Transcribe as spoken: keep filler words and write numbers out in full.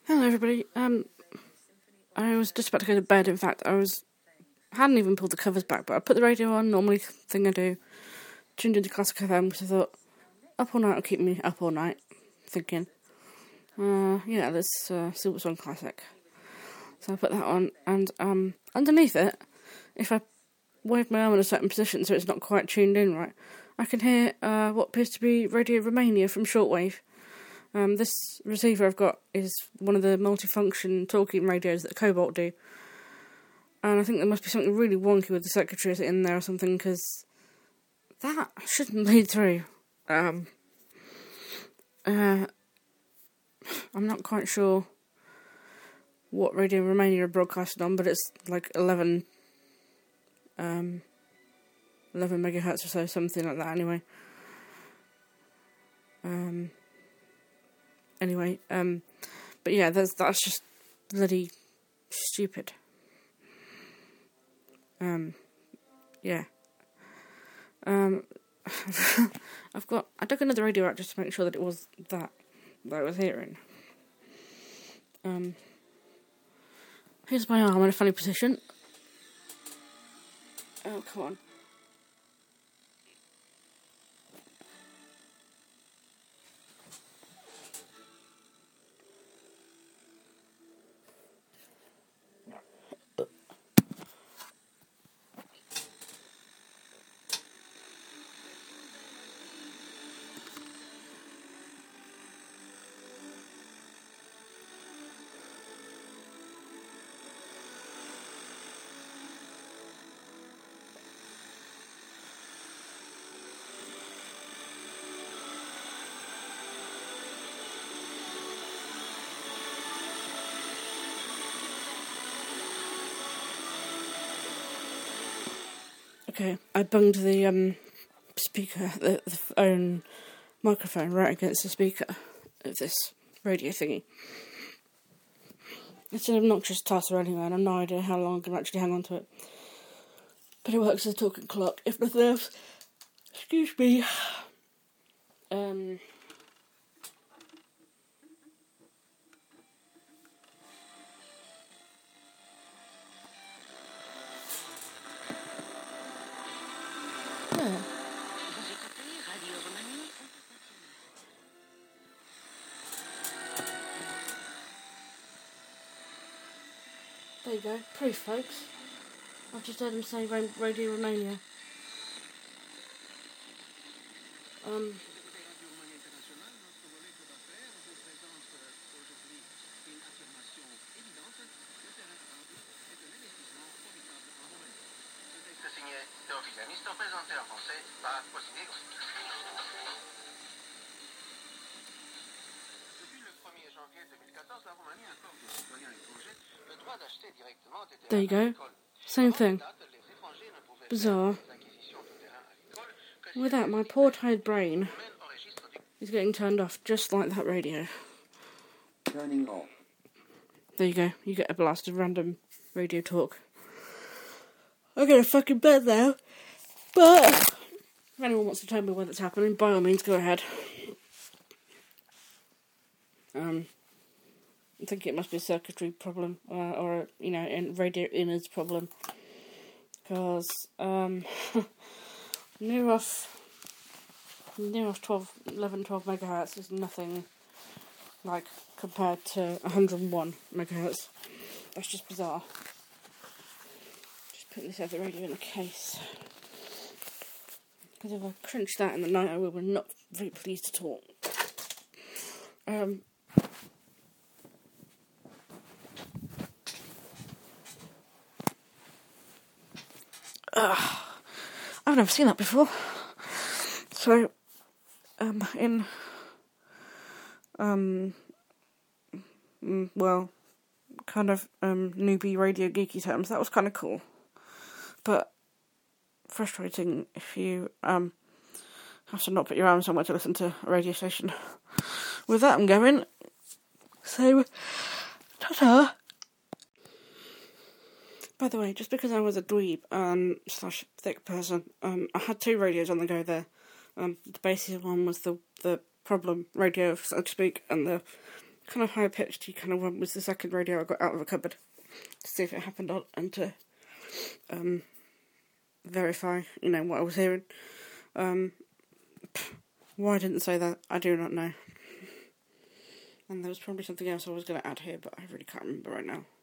Hello, everybody. Um, I was just about to go to bed. In fact, I was hadn't even pulled the covers back, but I put the radio on. Normally, thing I do. Tuned into Classic F M because I thought up all night will keep me up all night. Thinking, uh, yeah, let's uh, see what's on Classic. So I put that on, and um, underneath it, if I wave my arm in a certain position so it's not quite tuned in right, I can hear uh, what appears to be Radio Romania from shortwave. Um, this receiver I've got is one of the multifunction talking radios that Cobalt do. And I think there must be something really wonky with the circuitry in there or something, because that shouldn't lead through. Um, uh, I'm not quite sure what Radio Romania are broadcasting on, but it's like eleven, um, eleven megahertz or so, something like that anyway. Um... Anyway, um, but yeah, that's that's just bloody stupid. Um, yeah. Um, I've got. I dug another radio out just to make sure that it was that that I was hearing. Um, here's my arm in a funny position. Oh, come on. Okay, I bunged the um, speaker, the, the phone microphone right against the speaker of this radio thingy. It's an obnoxious tosser anyway, and I've no idea how long I can actually hang on to it. But it works as a talking clock, if nothing else. Excuse me. Um... Yeah. There you go, proof, folks. I've just heard him say Radio Romania. Um. There you go. Same thing. Bizarre. With that, my poor tired brain is getting turned off just like that radio. Turning off. There you go. You get a blast of random radio talk. I'm going to fucking bed now. But if anyone wants to tell me when that's happening, by all means, go ahead. Um... I think it must be a circuitry problem, uh, or, you know, a radio innards problem. Because, um, near off, near off twelve, eleven, twelve megahertz is nothing, like, compared to one hundred and one megahertz. That's just bizarre. Just putting this other radio in the case. Because if I crunch that in the night, I will be not very pleased at all. Um... Uh, I've never seen that before. So, um, in, um, well, kind of, um, newbie radio geeky terms, that was kind of cool. But frustrating if you, um, have to not put your arm somewhere to listen to a radio station. With that, I'm going. So, ta-ta. By the way, just because I was a dweeb um, slash thick person, um, I had two radios on the go there. Um, the basic one was the the problem radio, so to speak, and the kind of high-pitched kind of one was the second radio I got out of a cupboard to see if it happened on, and to um, verify, you know, what I was hearing. Um, why I didn't say that, I do not know. And there was probably something else I was going to add here, but I really can't remember right now.